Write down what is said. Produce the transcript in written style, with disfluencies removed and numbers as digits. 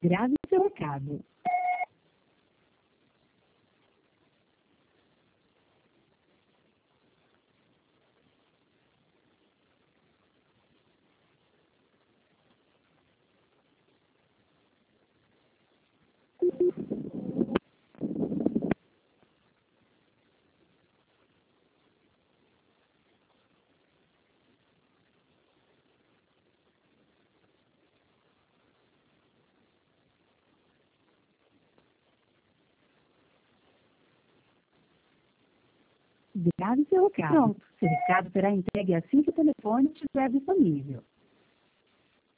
Grave seu recado. Grave seu recado. Pronto. Seu recado será entregue assim que o telefone estiver disponível.